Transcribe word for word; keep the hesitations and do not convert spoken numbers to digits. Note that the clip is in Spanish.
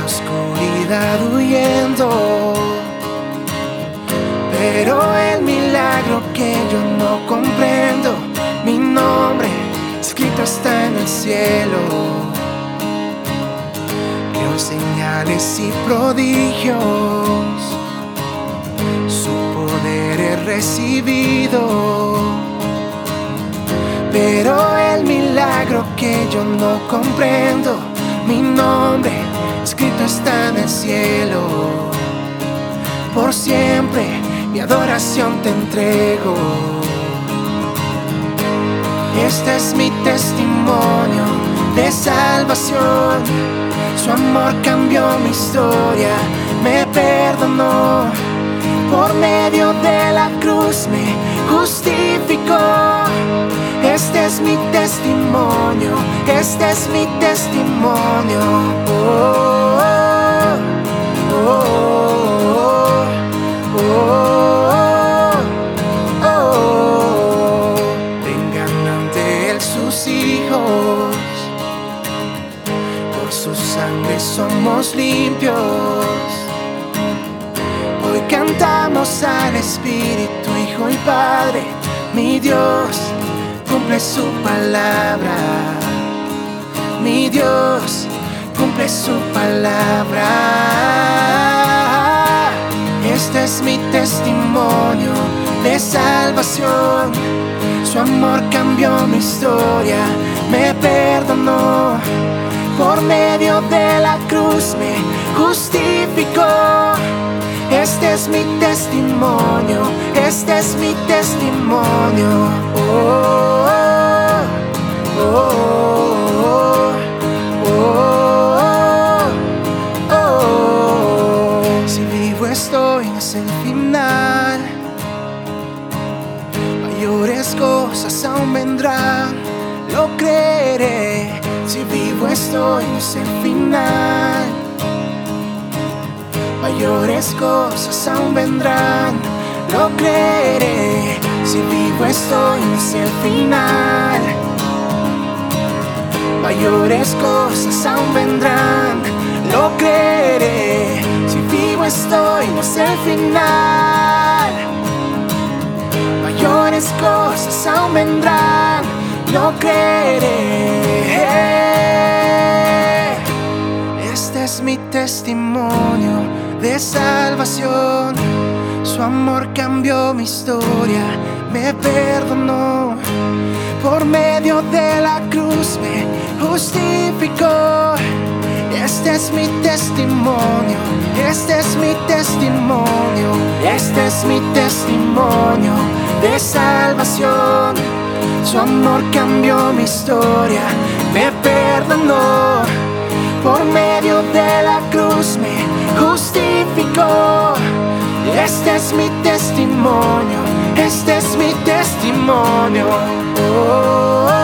la oscuridad huyendo, pero el milagro que yo no comprendo, mi nombre escrito está en el cielo. Vio señales y prodigios, su poder he recibido, pero el milagro que yo no comprendo, mi nombre escrito está en el cielo. Por siempre mi adoración te entrego. Este es mi testimonio de salvación. Su amor cambió mi historia, me perdonó. Por medio de la cruz me justificó. Este es mi testimonio, este es mi testimonio. Oh, oh, oh, oh, oh, oh. Vengan ante él sus hijos, por su sangre somos limpios. Hoy cantamos al Espíritu, Hijo y Padre, mi Dios cumple su palabra, mi Dios cumple su palabra. Este es mi testimonio de salvación. Su amor cambió mi historia, me perdonó. Por medio de la cruz me justificó. Este es mi testimonio, este es mi testimonio. Oh, oh, oh, oh, oh, oh. Si vivo estoy, no es el final. Mayores cosas aún vendrán, lo creeré. Si vivo estoy, no es el final. Mayores cosas aún vendrán, lo creeré. Si vivo estoy, no es el final. Mayores cosas aún vendrán, lo creeré. Si vivo estoy, no es el final. Mayores cosas aún vendrán, lo creeré. Este es mi testimonio de salvación. Su amor cambió mi historia, me perdonó. Por medio de la cruz me justificó. Este es mi testimonio, este es mi testimonio, este es mi testimonio de salvación. Su amor cambió mi historia, me perdonó. Por medio de la cruz me justificó. Este es mi testimonio, este es mi testimonio. Oh, oh, oh.